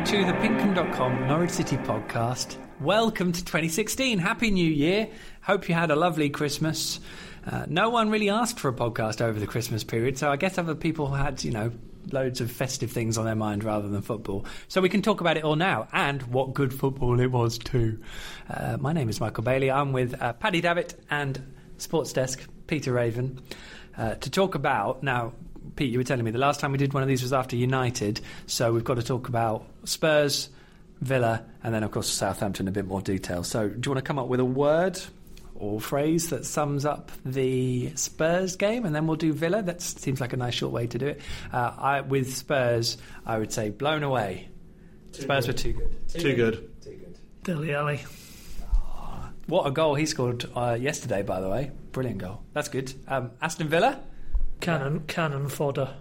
to the Pinkham.com Norwich City podcast. Welcome to 2016. Happy New Year. Hope you had a lovely Christmas. No one really asked for a podcast over the Christmas period, so I guess other people had, loads of festive things on their mind rather than football. So we can talk about it all now, and what good football it was too. My name is Michael Bailey. I'm with Paddy Davitt and Sports Desk Peter Raven to talk about... Now, Pete, you were telling me the last time we did one of these was after United, so we've got to talk about Spurs, Villa, and then, of course, Southampton in a bit more detail. So do you want to come up with a word or phrase that sums up the Spurs game, and then we'll do Villa? That seems like a nice short way to do it. With Spurs, I would say blown away. Spurs were too good. Too good. Dele Alli. What a goal he scored yesterday, by the way. Brilliant goal. That's good. Aston Villa? Cannon fodder.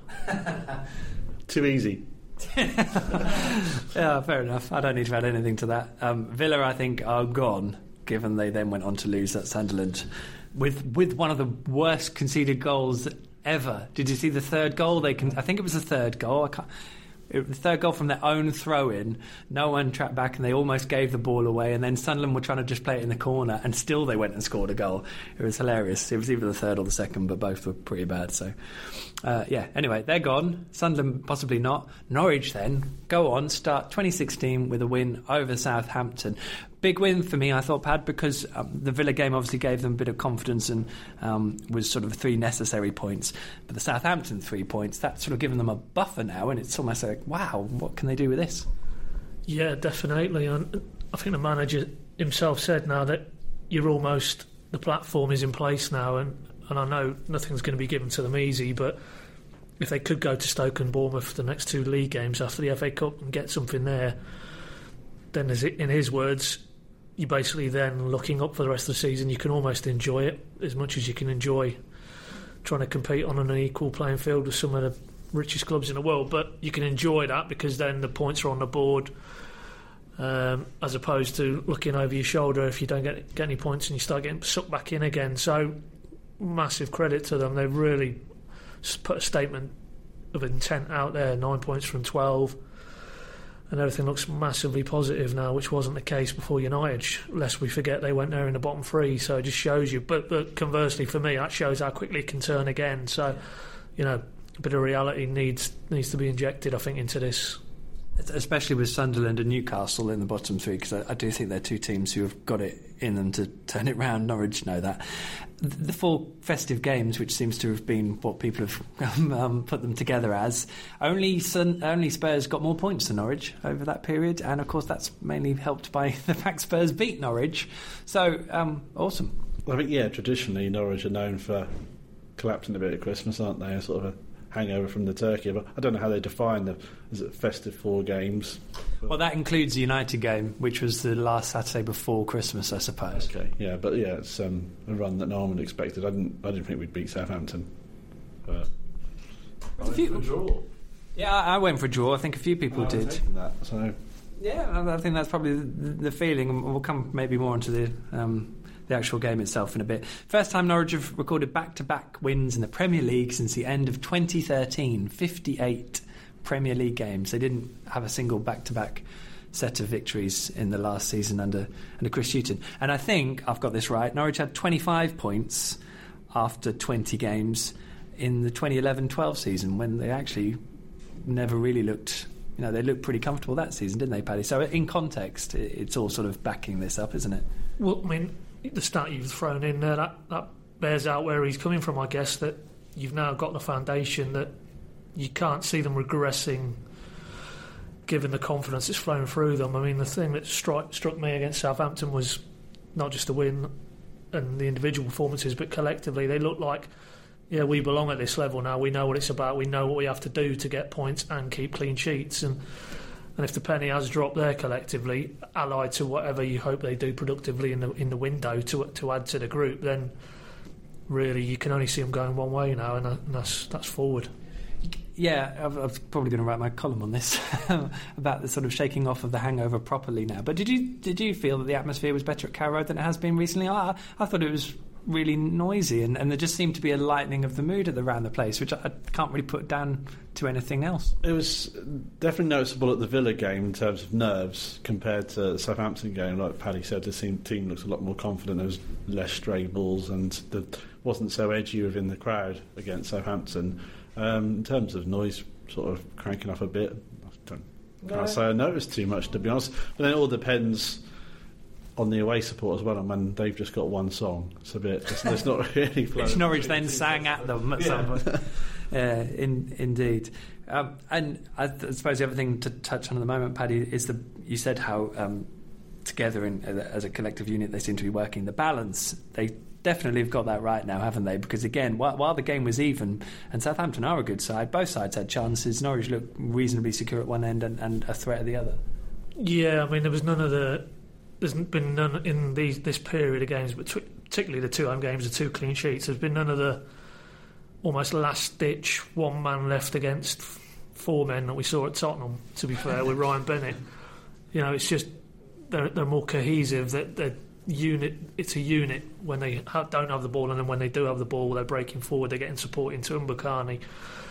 Too easy. Yeah, fair enough. I don't need to add anything to that. Villa, I think, are gone, given they then went on to lose at Sunderland with one of the worst conceded goals ever. Did you see the third goal? I think it was the third goal. The third goal from their own throw-in. No one tracked back, and they almost gave the ball away. And then Sunderland were trying to just play it in the corner, and still they went and scored a goal. It was hilarious. It was either the third or the second, but both were pretty bad. So, anyway, they're gone. Sunderland possibly not. Norwich then go on, start 2016 with a win over Southampton. Big win for me, I thought, Pad, because the Villa game obviously gave them a bit of confidence and was sort of 3 necessary points. But the Southampton 3 points, that's sort of given them a buffer now, and it's almost like, wow, what can they do with this? Yeah, definitely. And I think the manager himself said now that the platform is in place now, and I know nothing's going to be given to them easy, but if they could go to Stoke and Bournemouth for the next 2 league games after the FA Cup and get something there, then in his words, you're basically then looking up for the rest of the season. You can almost enjoy it as much as you can enjoy trying to compete on an equal playing field with some of the richest clubs in the world, but you can enjoy that because then the points are on the board, as opposed to looking over your shoulder if you don't get any points and you start getting sucked back in again. So massive credit to them. They've really put a statement of intent out there. 9 points from 12, and everything looks massively positive now, which wasn't the case before United, lest we forget they went there in the bottom 3. So it just shows you, but conversely for me, that shows how quickly it can turn again. So a bit of reality needs to be injected, I think, into this, especially with Sunderland and Newcastle in the bottom 3, because I do think they're 2 teams who have got it in them to turn it round. Norwich know that. The 4 festive games, which seems to have been what people have put them together as, only Spurs got more points than Norwich over that period, and of course that's mainly helped by the fact Spurs beat Norwich. So awesome. I think traditionally Norwich are known for collapsing a bit at Christmas, aren't they? A sort of a hangover from the turkey, but I don't know how they define the festive 4 games. Well, that includes the United game, which was the last Saturday before Christmas, I suppose. Okay, it's a run that no one would expected. I didn't think we'd beat Southampton, but I went for a draw. Yeah, I went for a draw. I think a few people did. That, so. Yeah, I think that's probably the feeling, and we'll come maybe more into the actual game itself in a bit. First time Norwich have recorded back-to-back wins in the Premier League since the end of 2013. 58 Premier League games. They didn't have a single back-to-back set of victories in the last season under Chris Hughton. And I think I've got this right. Norwich had 25 points after 20 games in the 2011-12 season, when they actually never really looked... they looked pretty comfortable that season, didn't they, Paddy? So in context, it's all sort of backing this up, isn't it? Well, I mean, the stat you've thrown in there, that bears out where he's coming from, I guess, that you've now got the foundation that you can't see them regressing given the confidence that's flowing through them. I mean, the thing that struck me against Southampton was not just the win and the individual performances, but collectively they looked like, we belong at this level now. We know what it's about. We know what we have to do to get points and keep clean sheets. And if the penny has dropped there collectively, allied to whatever you hope they do productively in the window to add to the group, then really you can only see them going one way now, and that's forward. Yeah, I was probably going to write my column on this about the sort of shaking off of the hangover properly now. But did you feel that the atmosphere was better at Carrow than it has been recently? I thought it was really noisy, and there just seemed to be a lightening of the mood around the place, which I can't really put down to anything else. It was definitely noticeable at the Villa game in terms of nerves compared to the Southampton game. Like Paddy said, the team looks a lot more confident. There was less stray balls and wasn't so edgy within the crowd against Southampton. In terms of noise, sort of cranking up a bit. Can't say I noticed too much, to be honest. But then it all depends on the away support as well, and when they've just got one song, it's a bit. It's not really. Which Norwich then sang at them at some point. Indeed. And I suppose the other thing to touch on at the moment, Paddy, is you said how together as a collective unit they seem to be working the balance. They definitely have got that right now, haven't they? Because again, while the game was even, and Southampton are a good side, both sides had chances. Norwich looked reasonably secure at one end and a threat at the other. Yeah, I mean, there's been none in this period of games, but particularly the 2 home games, the 2 clean sheets. There's been none of the almost last-ditch one man left against 4 men that we saw at Tottenham, to be fair, with Ryan Bennett. You know, it's just they're more cohesive. It's a unit when they don't have the ball, and then when they do have the ball, they're breaking forward, they're getting support into Mbakani.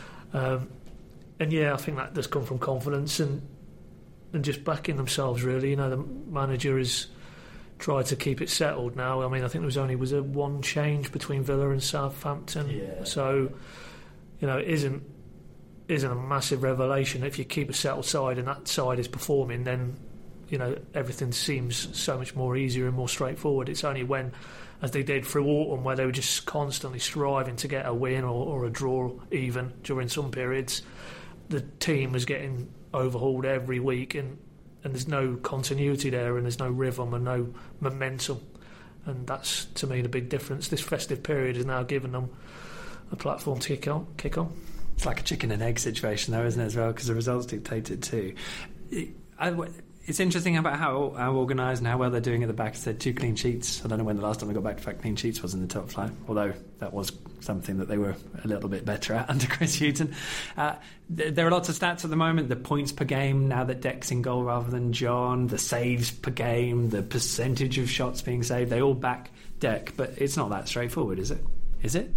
And yeah, I think that does come from confidence and just backing themselves, really. You know, the manager has tried to keep it settled now. I mean, I think there was a one change between Villa and Southampton. Yeah. So, you know, it isn't a massive revelation. If you keep a settled side and that side is performing, then, you know, everything seems so much more easier and more straightforward. It's only when, as they did through autumn, where they were just constantly striving to get a win or a draw even during some periods, the team was getting overhauled every week, and there's no continuity there, and there's no rhythm and no momentum, and that's, to me, the big difference. This festive period has now given them a platform to kick on. It's like a chicken and egg situation, though, isn't it, as well? Because the results dictate it too. It's interesting about how organised and how well they're doing at the back. It's said 2 clean sheets. I don't know when the last time they got back to back clean sheets was in the top flight, although that was something that they were a little bit better at under Chris Hughton. There are lots of stats at the moment. The points per game, now that Deck's in goal rather than John, the saves per game, the percentage of shots being saved, they all back Deck. But it's not that straightforward, is it? Is it?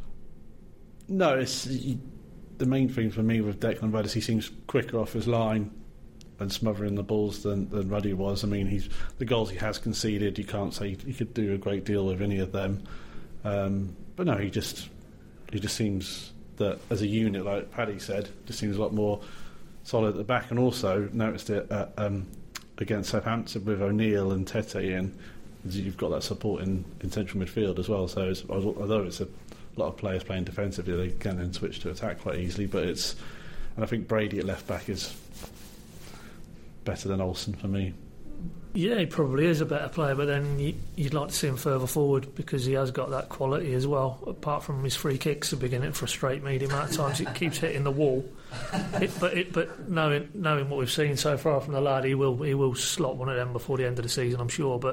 No, it's the main thing for me with Declan Rice. He seems quicker off his line and smothering the balls than Ruddy was. I mean, the goals he has conceded, you can't say he could do a great deal with any of them. But no, he just seems that as a unit, like Paddy said, just seems a lot more solid at the back. And also noticed it against Southampton with O'Neill and Tete in. You've got that support in central midfield as well. So although it's a lot of players playing defensively, they can then switch to attack quite easily. And I think Brady at left back is better than Olsen for me. Yeah, he probably is a better player, but then you'd like to see him further forward because he has got that quality as well. Apart from his free kicks are beginning to frustrate me the amount of times it keeps hitting the wall. But knowing what we've seen so far from the lad, he will slot one of them before the end of the season, I'm sure. But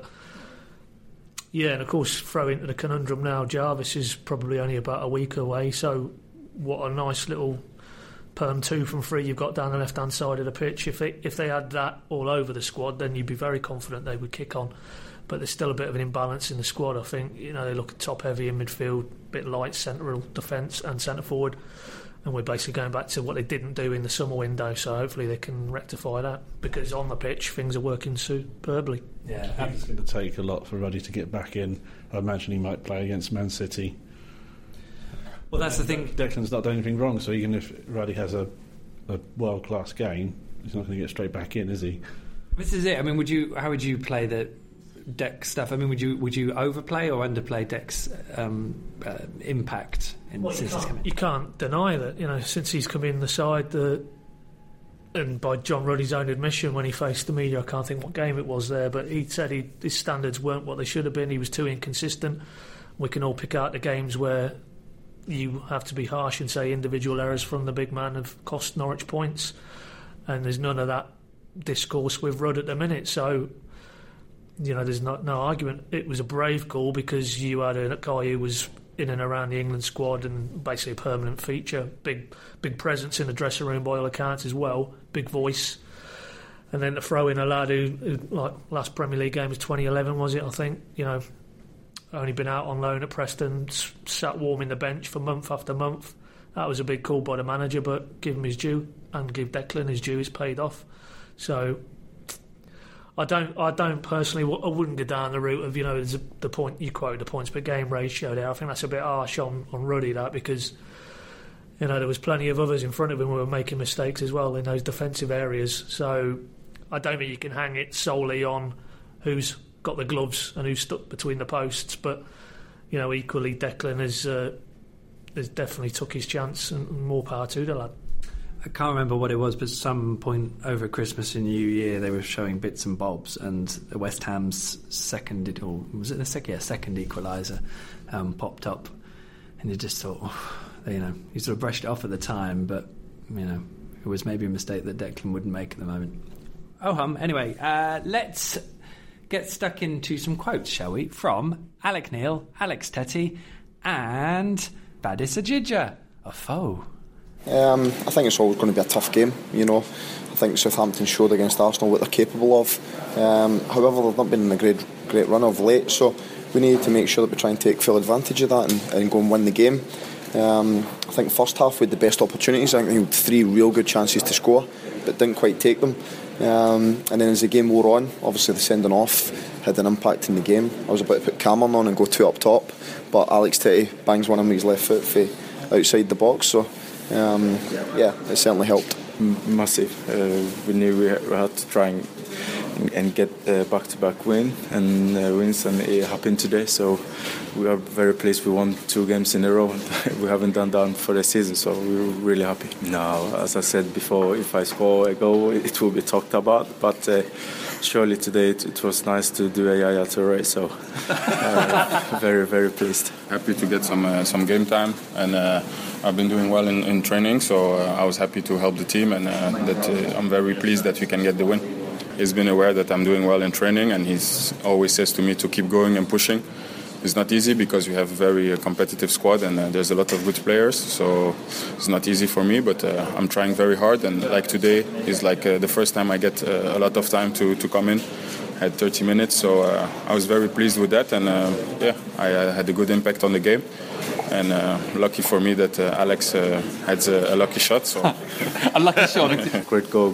yeah, and of course, throw into the conundrum now, Jarvis is probably only about a week away, so what a nice little perm 2 from 3 you've got down the left hand side of the pitch. If they had that all over the squad, then you'd be very confident they would kick on. But there's still a bit of an imbalance in the squad. I think, you know, they look top heavy in midfield, a bit light central defence and centre forward, and we're basically going back to what they didn't do in the summer window. So hopefully they can rectify that, because on the pitch things are working superbly. Yeah, I think it's going to take a lot for Ruddy to get back in. I imagine he might play against Man City. Well, that's the thing. Declan's not done anything wrong, so even if Ruddy has a world-class game, he's not going to get straight back in, is he? This is it. I mean, how would you play the Deck stuff? I mean, would you overplay or underplay Deck's impact since he's come in? You can't deny that. You know, since he's come in the side, and by John Ruddy's own admission when he faced the media, I can't think what game it was there, but he said his standards weren't what they should have been. He was too inconsistent. We can all pick out the games where you have to be harsh and say individual errors from the big man have cost Norwich points, and there's none of that discourse with Rudd at the minute. So, you know, there's no argument. It was a brave call because you had a guy who was in and around the England squad and basically a permanent feature, big presence in the dressing room by all accounts as well, big voice. And then to throw in a lad who like last Premier League game was 2011, was it? I think, you know, only been out on loan at Preston, sat warming the bench for month after month. That was a big call by the manager, but give him his due and give Declan his due. It's paid off. So I don't personally. I wouldn't go down the route of there's the point you quoted, the points per game ratio there. I think that's a bit harsh on Ruddy, that, because there was plenty of others in front of him who were making mistakes as well in those defensive areas. So I don't think you can hang it solely on who's got the gloves and who's stuck between the posts. But equally, Declan has definitely took his chance, and more power to the lad. I can't remember what it was, but some point over Christmas and New Year they were showing bits and bobs, and West Ham's second equaliser popped up, and you just thought, you sort of brushed it off at the time, but it was maybe a mistake that Declan wouldn't make at the moment. Anyway, let's get stuck into some quotes, shall we? From Alec Neil, Alex Tetty, and Badis Ajidja, a foe. I think it's always going to be a tough game. I think Southampton showed against Arsenal what they're capable of. However, they've not been in a great run of late, so we need to make sure that we try and take full advantage of that and go and win the game. I think first half we had the best opportunities. I think we had 3 real good chances to score, but didn't quite take them. And then as the game wore on, obviously the sending off had an impact in the game. I was about to put Cameron on and go 2 up top, but Alex Tetty bangs one on his left foot for outside the box, so it certainly helped. Massive. We knew we had to try and get back-to-back wins, and it happened today. So we are very pleased. We won 2 games in a row. We haven't done that for the season, so we're really happy. Now, as I said before, if I score a goal, it will be talked about. But surely today it was nice to do a Yaya Touré. So very, very pleased. Happy to get some game time, and I've been doing well in training. So I was happy to help the team, and I'm very pleased that we can get the win. He's been aware that I'm doing well in training, and he's always says to me to keep going and pushing. It's not easy because we have a very competitive squad, and there's a lot of good players, so it's not easy for me, but I'm trying very hard, and like today is like the first time I get a lot of time to come in. I had 30 minutes, so I was very pleased with that, and I had a good impact on the game, and lucky for me that Alex had a lucky shot. So. A lucky shot. Great goal,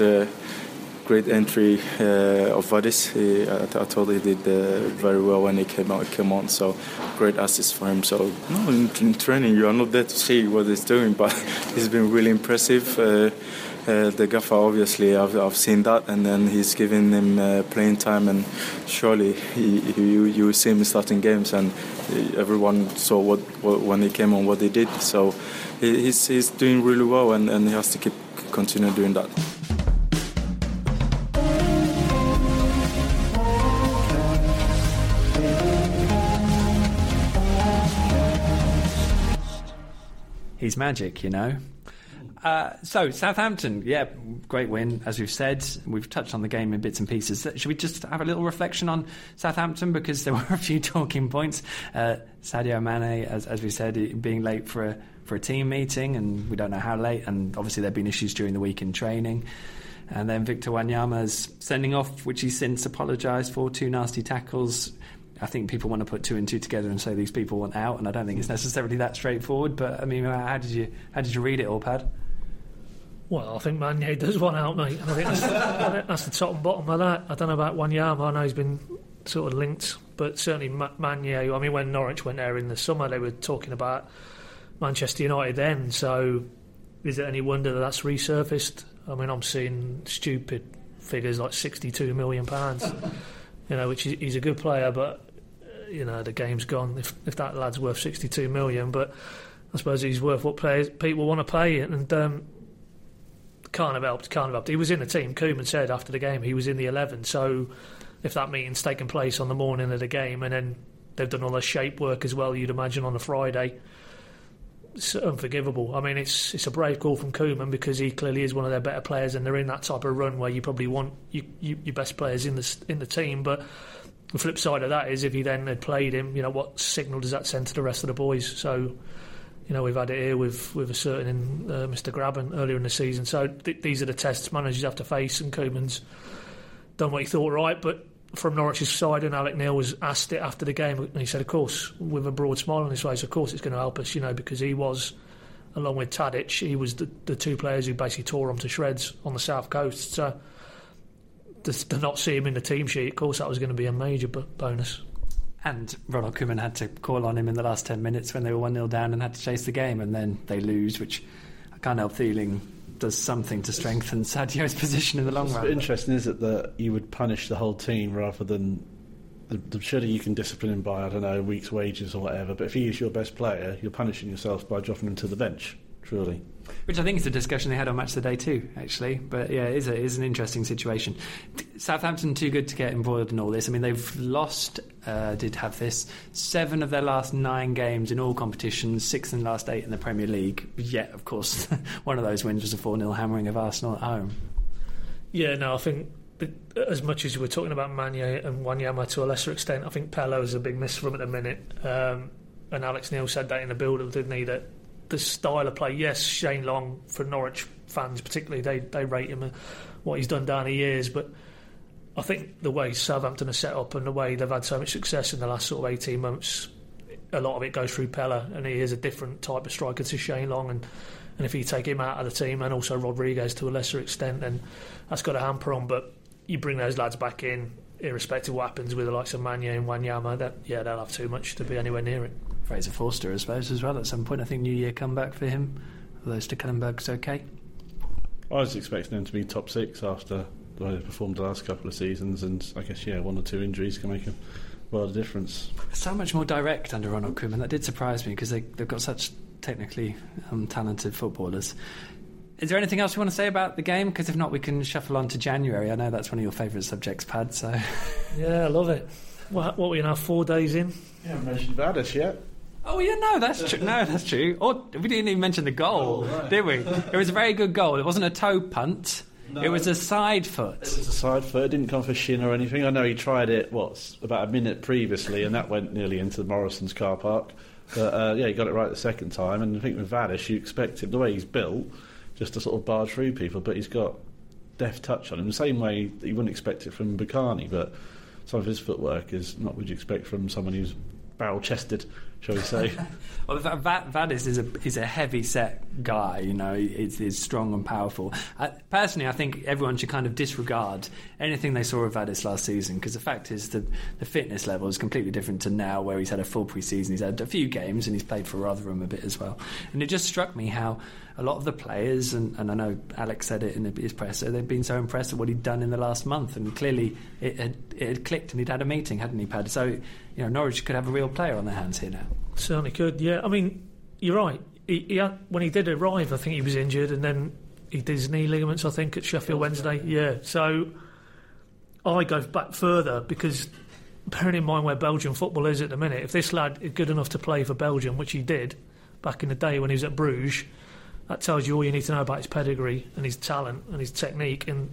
great entry of Vadis. I thought he did very well when he came on, so great assist for him. So in training you are not there to see what he's doing, but he's been really impressive. The gaffer, obviously, I've seen that, and then he's giving him playing time, and surely you will see him starting games, and everyone saw what when he came on what he did. So he's doing really well, and he has to continue doing that. He's magic, So, Southampton, great win, as we've said. We've touched on the game in bits and pieces. Should we just have a little reflection on Southampton, because there were a few talking points. Sadio Mane, as we said, being late for a team meeting, and we don't know how late, and obviously there have been issues during the week in training. And then Victor Wanyama's sending off, which he's since apologised for, 2 nasty tackles. I think people want to put 2 and 2 together and say these people want out, and I don't think it's necessarily that straightforward. But I mean, how did you read it all, Pad? Well, I think Magne does want out, mate. And I think that's the top and bottom of that. I don't know about Wanyama. I know he's been sort of linked, but certainly Magne. I mean, when Norwich went there in the summer, they were talking about Manchester United then. So, is it any wonder that that's resurfaced? I mean, I'm seeing stupid figures like £62 million. Which he's a good player, but the game's gone if that lad's worth 62 million. But I suppose he's worth what people want to pay, and can't have helped. He was in the team. Koeman said after the game he was in the 11. So if that meeting's taken place on the morning of the game, and then they've done all their shape work as well, you'd imagine on a Friday, it's unforgivable. I mean, it's a brave call from Koeman, because he clearly is one of their better players, and they're in that type of run where you probably want your best players in the team. But the flip side of that is, if he then had played him, what signal does that send to the rest of the boys? So, we've had it here with a certain Mr. Graben earlier in the season. So these are the tests managers have to face, and Koeman's done what he thought right, but from Norwich's side, and Alec Neil was asked it after the game, and he said, of course, with a broad smile on his face, of course it's going to help us, because he was, along with Tadic, he was the two players who basically tore them to shreds on the south coast. So to not see him in the team sheet, of course that was going to be a major bonus. And Ronald Koeman had to call on him in the last 10 minutes when they were 1-0 down and had to chase the game, and then they lose, which I can't help feeling does something to strengthen Sadio's position in the long run. What's interesting is it that you would punish the whole team rather than surely you can discipline him by, I don't know, a week's wages or whatever, but if he is your best player, you're punishing yourself by dropping him to the bench, truly. Which I think is a discussion they had on Match of the Day too, actually. But yeah, it is an interesting situation. Southampton too good to get embroiled in all this. I mean, they've lost, 7 of their last 9 games in all competitions, 6 in the last 8 in the Premier League. Yet, of course, one of those wins was a 4-0 hammering of Arsenal at home. Yeah, no, I think as much as we're talking about Magne and Wanyama to a lesser extent, I think Pello is a big miss for him at the minute. And Alex Neil said that in the build-up, didn't he, that the style of play, yes, Shane Long, for Norwich fans particularly, they rate him what he's done down the years, but I think the way Southampton are set up and the way they've had so much success in the last sort of 18 months, a lot of it goes through Pella, and he is a different type of striker to Shane Long, and if you take him out of the team, and also Rodriguez to a lesser extent, then that's got a hamper on. But you bring those lads back in, irrespective of what happens with the likes of Magne and Wanyama, they'll have too much to be anywhere near it. Fraser Forster, I suppose, as well, at some point. I think New Year comeback for him, although Stekelenburg's okay. I was expecting him to be top 6 after the way they performed the last couple of seasons, and I guess, 1 or 2 injuries can make a world of difference. So much more direct under Ronald Koeman. That did surprise me, because they've got such technically talented footballers. Is there anything else you want to say about the game? Because if not, we can shuffle on to January. I know that's one of your favourite subjects, Pad. So yeah, I love it. What are we now, 4 days in? You haven't mentioned Vadas yet. Oh yeah, no, that's true. No, that's true. Or we didn't even mention the goal, did we? It was a very good goal. It wasn't a toe punt. No. It was a side foot. It was a side foot. It didn't come for shin or anything. I know he tried it, about a minute previously, and that went nearly into Morrison's car park. But he got it right the second time. And I think with Vadas, you expect him, the way he's built, just to sort of barge through people. But he's got deft touch on him, the same way that you wouldn't expect it from Bukani. But some of his footwork is not what you expect from someone who's barrel-chested, shall we say. Well, Vadas is a heavy-set guy, he's strong and powerful. Personally, I think everyone should kind of disregard anything they saw of Vadas last season, because the fact is that the fitness level is completely different to now, where he's had a full pre-season, he's had a few games, and he's played for Rotherham a bit as well. And it just struck me how a lot of the players, and I know Alex said it in his presser, they've been so impressed at what he'd done in the last month, and clearly it had clicked, and he'd had a meeting, hadn't he, Pad? So, Norwich could have a real player on their hands here now. Certainly could, yeah. I mean, you're right. He had, when he did arrive, I think he was injured, and then he did his knee ligaments, I think, at Sheffield Wednesday. Yeah, so I go back further, because bearing in mind where Belgian football is at the minute, if this lad is good enough to play for Belgium, which he did back in the day when he was at Bruges, that tells you all you need to know about his pedigree and his talent and his technique, and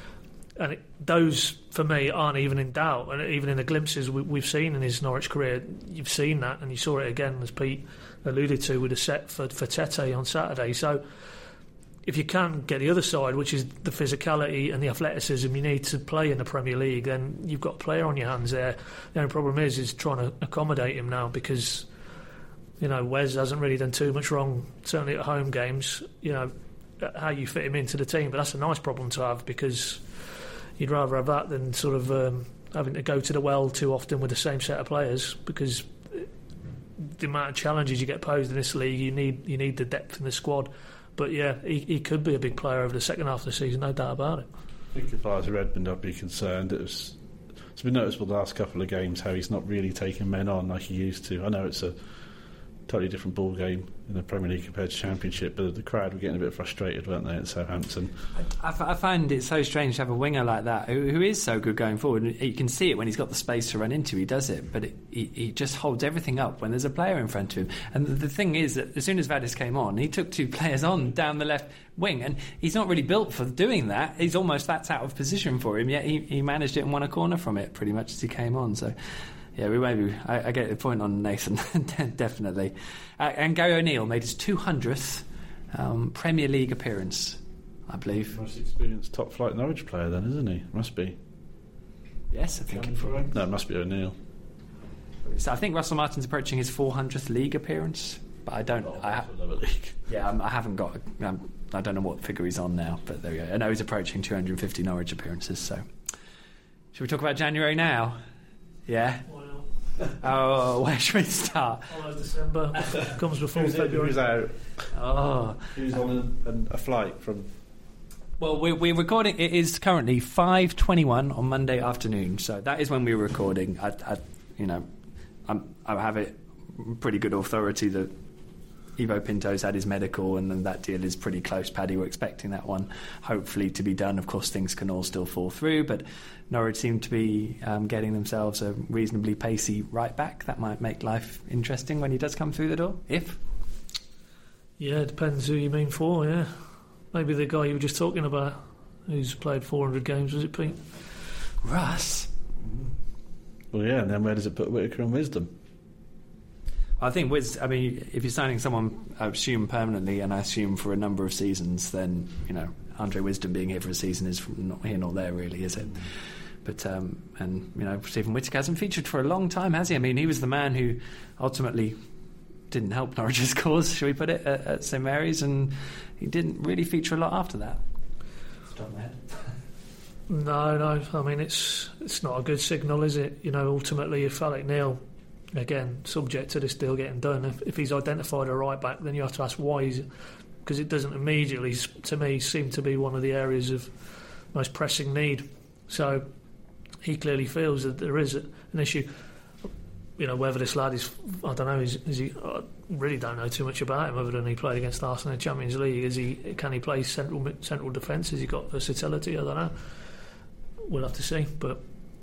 those for me aren't even in doubt. And even in the glimpses we've seen in his Norwich career, you've seen that, and you saw it again, as Pete alluded to, with a set for Tete on Saturday. So if you can get the other side, which is the physicality and the athleticism you need to play in the Premier League, then you've got a player on your hands there. The only problem is trying to accommodate him now, because Wes hasn't really done too much wrong, certainly at home games, how you fit him into the team. But that's a nice problem to have, because you'd rather have that than sort of having to go to the well too often with the same set of players, because the amount of challenges you get posed in this league, you need the depth in the squad. But yeah, he could be a big player over the second half of the season, no doubt about it. I think if I was a Redmond, I'd be concerned. It's been noticeable the last couple of games how he's not really taking men on like he used to. I know it's a totally different ball game in the Premier League compared to Championship, but the crowd were getting a bit frustrated, weren't they, at Southampton? I find it so strange to have a winger like that who is so good going forward. You can see it when he's got the space to run into, he does it, but he just holds everything up when there's a player in front of him. And the thing is that as soon as Vadas came on, he took 2 players on down the left wing, and he's not really built for doing that. That's out of position for him, yet he managed it and won a corner from it pretty much as he came on. So yeah, I get the point on Nathan, definitely. And Gary O'Neill made his 200th Premier League appearance, I believe. Most experienced top-flight Norwich player then, isn't he? Must be. Yes, I think No, it must be O'Neill. So I think Russell Martin's approaching his 400th league appearance, but I don't. Another league. Yeah, I haven't got. I don't know what figure he's on now, but there we go. I know he's approaching 250 Norwich appearances. So, should we talk about January now? Yeah. Oh, where should we start? December comes before February. Who's out? Oh, Who's on a flight from? well, we're recording. It is currently 5:21 on Monday afternoon, so that is when we were recording. I have it pretty good authority that Ivo Pinto's had his medical, and then that deal is pretty close. Paddy, we're expecting that one hopefully to be done. Of course, things can all still fall through, but Norwich seem to be getting themselves a reasonably pacey right back. That might make life interesting when he does come through the door. Yeah, it depends who you mean for. Yeah, maybe the guy you were just talking about, who's played 400 games. Was it Pete? Russ. Well, yeah, and then where does it put Whittaker and Wisdom? I think if you're signing someone, I assume permanently, and I assume for a number of seasons, then Andre Wisdom being here for a season is not here nor there, really, is it? But Stephen Whittaker hasn't featured for a long time, has he? I mean, he was the man who ultimately didn't help Norwich's cause, shall we put it, at St Mary's, and he didn't really feature a lot after that. No. I mean, it's not a good signal, is it? Ultimately, if Alec Neil, again, subject to this deal getting done, if he's identified a right back, then you have to ask why. Because it doesn't immediately, to me, seem to be one of the areas of most pressing need. So he clearly feels that there is an issue. Whether this lad is, I don't know, is he? I really don't know too much about him other than he played against Arsenal in the Champions League. Can he play central defence? Has he got versatility? I don't know. We'll have to see. But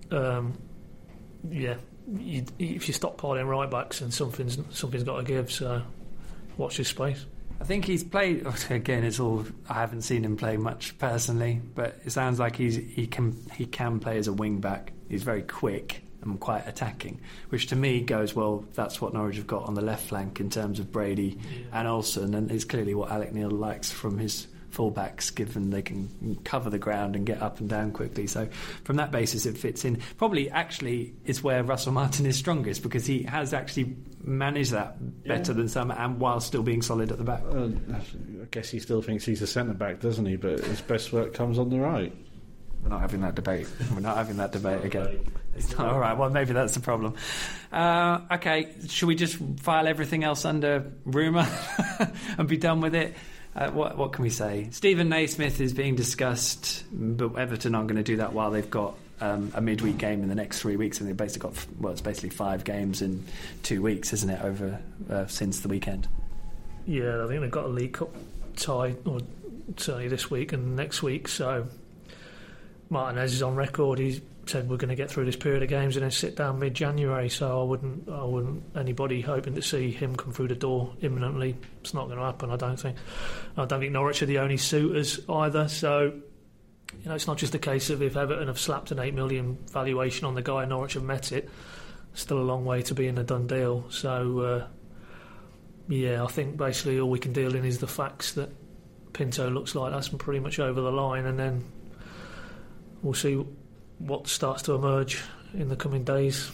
if you stockpiling right backs, then something's got to give. So watch this space. I think he's played. Again, it's all. I haven't seen him play much personally, but it sounds like he can play as a wing back. He's very quick and quite attacking, which to me goes well. That's what Norwich have got on the left flank in terms of Brady and Olsen, and it's clearly what Alec Neil likes from his fullbacks, given they can cover the ground and get up and down quickly. So from that basis it fits in. Probably actually is where Russell Martin is strongest, because he has actually managed that better than some, and while still being solid at the back. I guess he still thinks he's a centre back, doesn't he? But his best work comes on the right. We're not having that debate. Again. It's not, all right, well, maybe that's the problem. Okay, should we just file everything else under rumour and be done with it? What can we say? Stephen Naismith is being discussed, but Everton aren't going to do that while they've got a midweek game in the next 3 weeks, and they've basically got, it's basically 5 games in 2 weeks, isn't it, over since the weekend? Yeah, I think they've got a League Cup tie, or certainly this week and next week, so Martinez is on record. He's said we're going to get through this period of games and then sit down mid-January, so I wouldn't anybody hoping to see him come through the door imminently. It's not going to happen, I don't think Norwich are the only suitors either, so it's not just a case of if Everton have slapped an 8 million valuation on the guy and Norwich have met it. Still a long way to being a done deal, so I think basically all we can deal in is the facts that Pinto looks like that's pretty much over the line, and then we'll see what starts to emerge in the coming days.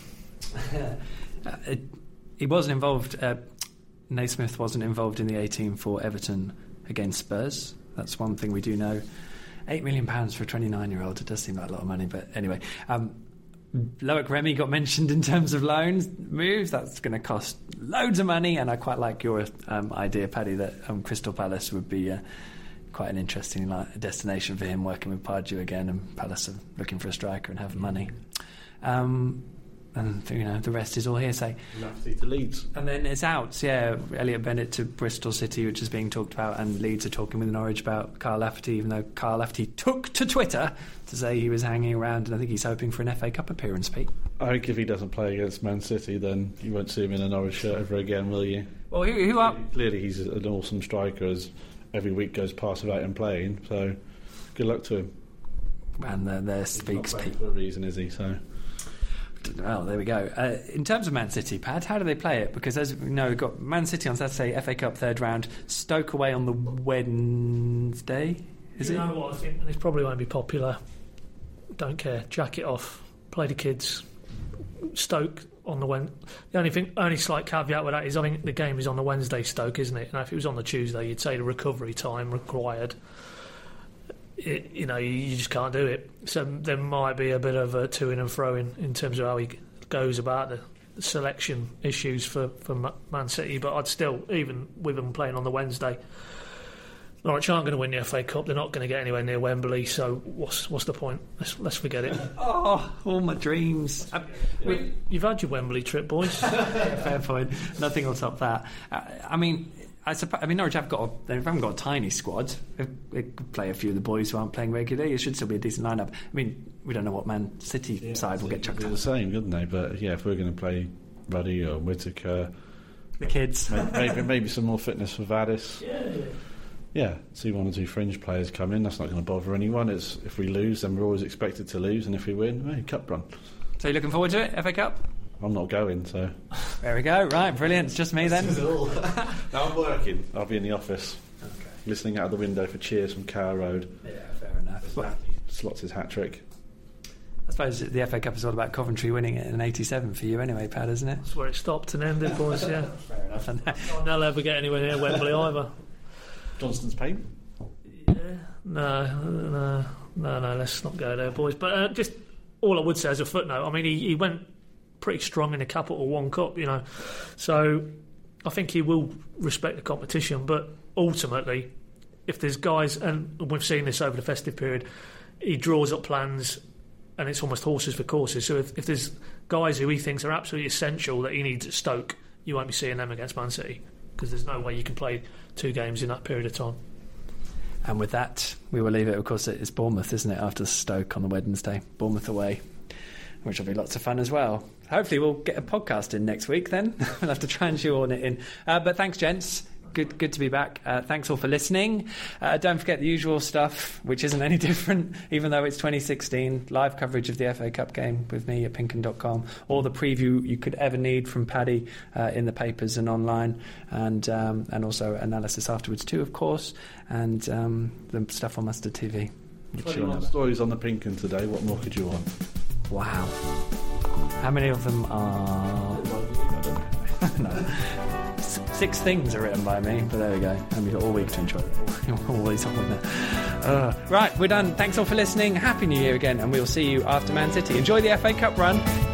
He wasn't involved. Naismith wasn't involved in the 18 for Everton against Spurs. That's one thing we do know. £8 million for a 29-year-old. It does seem like a lot of money, but anyway. Loic Remy got mentioned in terms of loans moves. That's going to cost loads of money, and I quite like your idea, Paddy, that Crystal Palace would be quite an interesting destination for him, working with Pardew again, and Palace are looking for a striker and have money. And the rest is all hearsay. Lafferty to Leeds, and then it's out. Yeah, Elliot Bennett to Bristol City, which is being talked about, and Leeds are talking with Norwich about Carl Lafferty, even though Carl Lafferty took to Twitter to say he was hanging around, and I think he's hoping for an FA Cup appearance, Pete. I think if he doesn't play against Man City, then you won't see him in a Norwich shirt ever again, will you? Well, who are... Clearly he's an awesome striker, as every week goes past without him playing, so good luck to him. And there speaks Pete. For a reason, is he? So, well, there we go. In terms of Man City, Pad, how do they play it? Because as we know, we've got Man City on Saturday, FA Cup third round, Stoke away on the Wednesday. Is it? You know what I think, and this probably won't be popular. Don't care. Jack it off. play the kids. Stoke on the Wednesday. The only slight caveat with that is I think the game is on the Wednesday, Stoke, isn't it? And if it was on the Tuesday, you'd say the recovery time required. You just can't do it. So there might be a bit of a to-in and fro-in in terms of how he goes about the selection issues for Man City. But I'd still, even with them playing on the Wednesday, Norwich aren't going to win the FA Cup. They're not going to get anywhere near Wembley. So what's the point? Let's forget it. Oh, all my dreams. You've had your Wembley trip, boys. Fair point. Nothing will top that. I mean, Norwich they haven't got a tiny squad. They could play a few of the boys who aren't playing regularly. It should still be a decent lineup. I mean, we don't know what Man City side will get chucked out. The same, couldn't they? But yeah, if we're going to play Ruddy or Whittaker, the kids, maybe some more fitness for Vaddis. Yeah, see one or two fringe players come in. That's not going to bother anyone. It's if we lose, then we're always expected to lose, and if we win, hey, cup run. So you're looking forward to it, FA Cup? I'm not going, so. There we go. Right, brilliant. It's just me then. No, I'm working. I'll be in the office, listening out of the window for cheers from Carrow Road. Yeah, fair enough. Slots his hat trick. I suppose the FA Cup is all about Coventry winning it in '87 for you, anyway, Pat, isn't it? That's where it stopped and ended, boys. Yeah. Fair enough. They'll ever get anywhere near Wembley either. Johnston's pain? Yeah, no, let's not go there, boys. But just all I would say as a footnote, I mean, he went pretty strong in the Capital One Cup, so I think he will respect the competition. But ultimately, if there's guys, and we've seen this over the festive period, he draws up plans and it's almost horses for courses. So if there's guys who he thinks are absolutely essential that he needs at Stoke, you won't be seeing them against Man City, because there's no way you can play 2 games in that period of time. And with that, we will leave it. Of course, it's Bournemouth, isn't it, after Stoke on the Wednesday? Bournemouth away, which will be lots of fun as well. Hopefully we'll get a podcast in next week then. We'll have to try and shoehorn it in. But thanks, gents. Good to be back. Thanks all for listening. Don't forget the usual stuff, which isn't any different, even though it's 2016. Live coverage of the FA Cup game with me at pinken.com. All the preview you could ever need from Paddy in the papers and online. And also analysis afterwards too, of course. And the stuff on Mustard TV. 21 stories on the Pinken today. What more could you want? Wow. How many of them are... No. 6 things are written by me, but there we go. And we've got all week to enjoy it. Always on with that. Right, we're done. Thanks all for listening. Happy New Year again, and we'll see you after Man City. Enjoy the FA Cup run.